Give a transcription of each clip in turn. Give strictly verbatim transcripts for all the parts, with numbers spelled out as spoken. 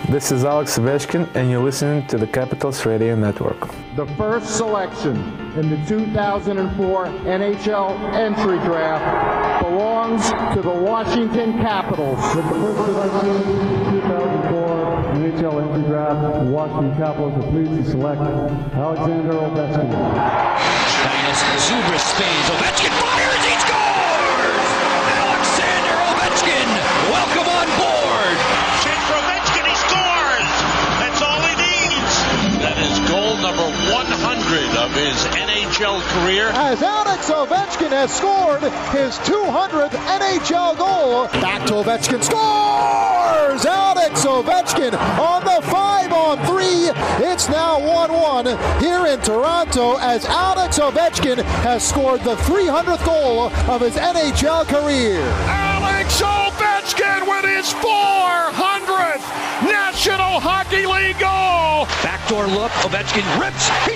This is Alex Ovechkin, and you're listening to the Capitals Radio Network. The first selection in the two thousand four N H L entry draft belongs to the Washington Capitals. With the first selection in the two thousand four N H L entry draft, the Washington Capitals are pleased to select Alexander Ovechkin. Giannis Zubris spins. Ovechkin fires. He scores! Alexander Ovechkin, welcome on board. Shane for Ovechkin. He scores. That's all he needs. That is goal number one hundred of his N H L career. As Alex Ovechkin has scored his two hundredth N H L goal. Back to Ovechkin. Scores! Alex Ovechkin on the five on three. It's now one one here in Toronto as Alex Ovechkin has scored the three hundredth goal of his N H L career. Alex Ovechkin with his four hundredth National Hockey League goal. Backdoor look. Ovechkin rips. He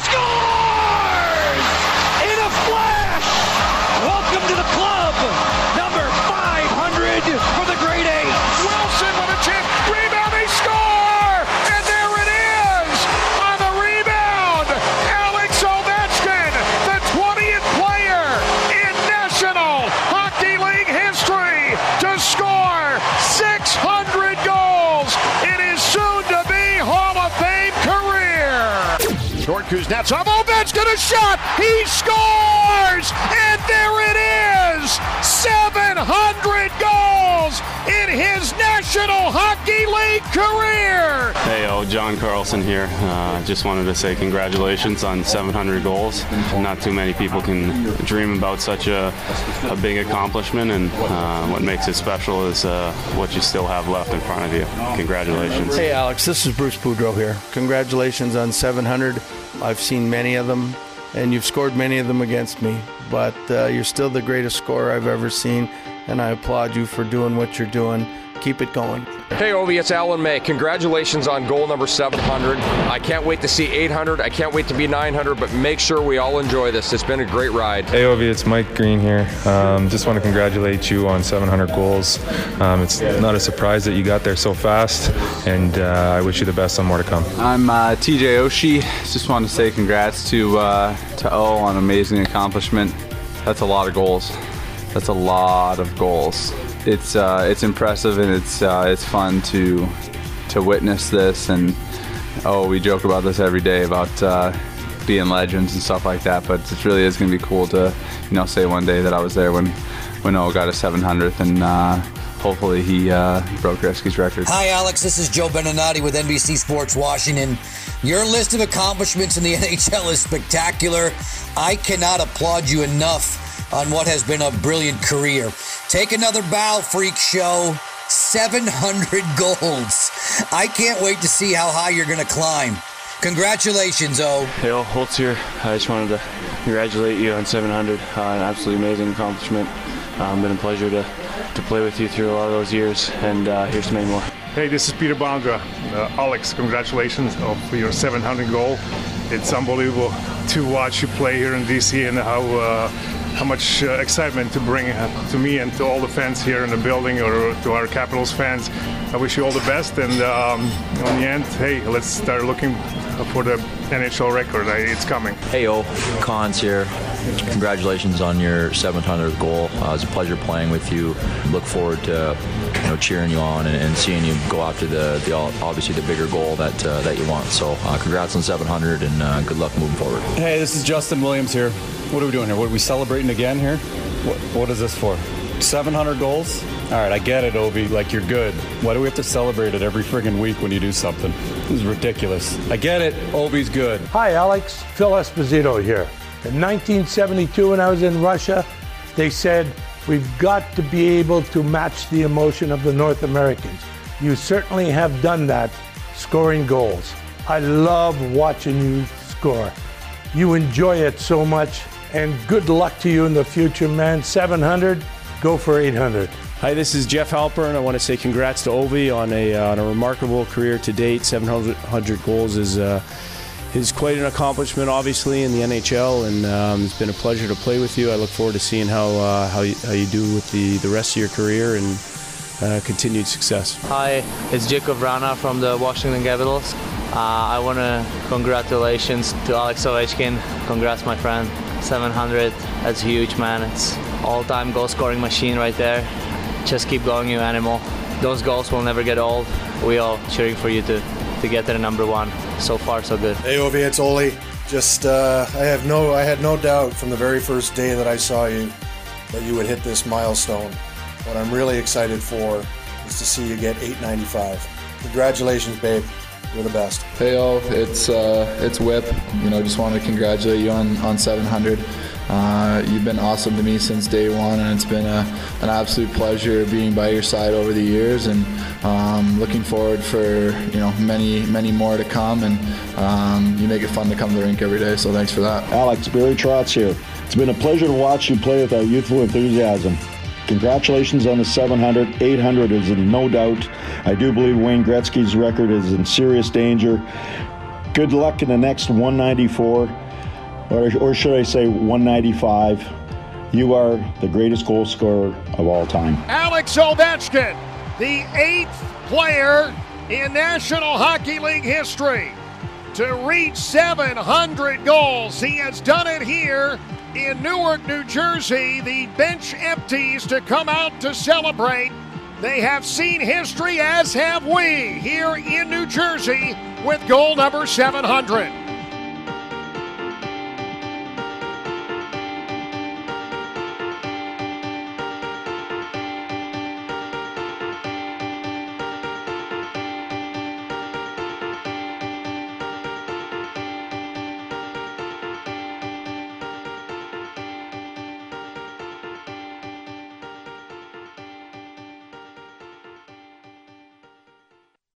scores! In a flash! Welcome to the club. Number five hundred for the Great Eight. Wilson with a chip. Rebound. They score! And there it is! On the rebound, Alex Ovechkin, the twentieth player in National Hockey League history to score six hundred goals in his soon-to-be Hall of Fame career. Short Kuznetsov. Ovechkin a shot. He scores, and there it is. seven hundred goals in his National Hockey League career. Hey, oh, John Carlson here. Uh, just wanted to say congratulations on seven hundred goals. Not too many people can dream about such a, a big accomplishment, and uh, what makes it special is uh, what you still have left in front of you. Congratulations. Hey, Alex, this is Bruce Boudreau here. Congratulations on seven hundred. I've seen many of them, and you've scored many of them against me, but uh, you're still the greatest scorer I've ever seen, and I applaud you for doing what you're doing. Keep it going. Hey, Ovi, it's Alan May. Congratulations on goal number seven hundred. I can't wait to see eight hundred. I can't wait to be nine hundred, but make sure we all enjoy this. It's been a great ride. Hey, Ovi, it's Mike Green here. Um, just want to congratulate you on seven hundred goals. Um, it's not a surprise that you got there so fast, and uh, I wish you the best on more to come. I'm uh, T J Oshie. Just want to say congrats to, uh, to O on an amazing accomplishment. That's a lot of goals. That's a lot of goals. It's uh, it's impressive, and it's uh, it's fun to to witness this. And oh, we joke about this every day about uh, being legends and stuff like that. But it really is going to be cool to you know say one day that I was there when when O got his seven hundredth, and uh, hopefully he uh, broke Gretzky's record. Hi, Alex. This is Joe Beninati with N B C Sports Washington. Your list of accomplishments in the N H L is spectacular. I cannot applaud you enough on what has been a brilliant career. Take another bow, freak show. seven hundred goals. I can't wait to see how high you're going to climb. Congratulations, O. Hey, all, Holtz here. I just wanted to congratulate you on seven hundred. Uh, an absolutely amazing accomplishment. Um, been a pleasure to, to play with you through a lot of those years, and uh, here's to many more. Hey, this is Peter Bondra. Uh, Alex, congratulations for your seven hundred goal. It's unbelievable to watch you play here in D C and how uh, how much uh, excitement to bring uh, to me and to all the fans here in the building, or to our Capitals fans. I wish you all the best, and um, in the end, hey, let's start looking for the N H L record. It's coming. Hey, O, Cons here. Congratulations on your seven hundredth goal. Uh, it was a pleasure playing with you. Look forward to you know cheering you on and, and seeing you go after the, the obviously the bigger goal that uh, that you want. So uh, congrats on seven hundred, and uh, good luck moving forward. Hey, this is Justin Williams here. What are we doing here? What, are we celebrating again here? What, what is this for? seven hundred goals? All right, I get it, Ovi. Like, you're good. Why do we have to celebrate it every friggin' week when you do something? This is ridiculous. I get it. Ovi's good. Hi, Alex. Phil Esposito here. In nineteen seventy-two, when I was in Russia, they said, we've got to be able to match the emotion of the North Americans. You certainly have done that, scoring goals. I love watching you score. You enjoy it so much, and good luck to you in the future, man. seven hundred, go for eight hundred. Hi, this is Jeff Halpern. I want to say congrats to Ovi on a, uh, on a remarkable career to date. seven hundred goals is uh, is quite an accomplishment, obviously, in the N H L, and um, it's been a pleasure to play with you. I look forward to seeing how uh, how, you, how you do with the, the rest of your career, and uh, continued success. Hi, it's Jacob Vrana from the Washington Capitals. Uh, I want to congratulations to Alex Ovechkin. Congrats, my friend. seven hundred, that's huge, man. It's all-time goal-scoring machine right there. Just keep going, you animal. Those goals will never get old. We all cheering for you to, to get to the number one. So far, so good. Hey, Ovi, it's Oli. Just, uh, I have no, I had no doubt from the very first day that I saw you that you would hit this milestone. What I'm really excited for is to see you get eight ninety-five. Congratulations, babe. You're the best. Hey, all, it's uh, it's Whip. You know, just want to congratulate you on, on seven hundred. Uh, you've been awesome to me since day one, and it's been a, an absolute pleasure being by your side over the years, and um, looking forward for you know many many more to come. And um, you make it fun to come to the rink every day, so thanks for that. Alex, Barry Trotz here. It's been a pleasure to watch you play with that youthful enthusiasm. Congratulations on the seven hundred. eight hundred is in no doubt. I do believe Wayne Gretzky's record is in serious danger. Good luck in the next one ninety-four, or, or should I say one ninety-five. You are the greatest goal scorer of all time. Alex Ovechkin, the eighth player in National Hockey League history to reach seven hundred goals. He has done it here in Newark, New Jersey. The bench empties to come out to celebrate. They have seen history, as have we, here in New Jersey with goal number seven hundred.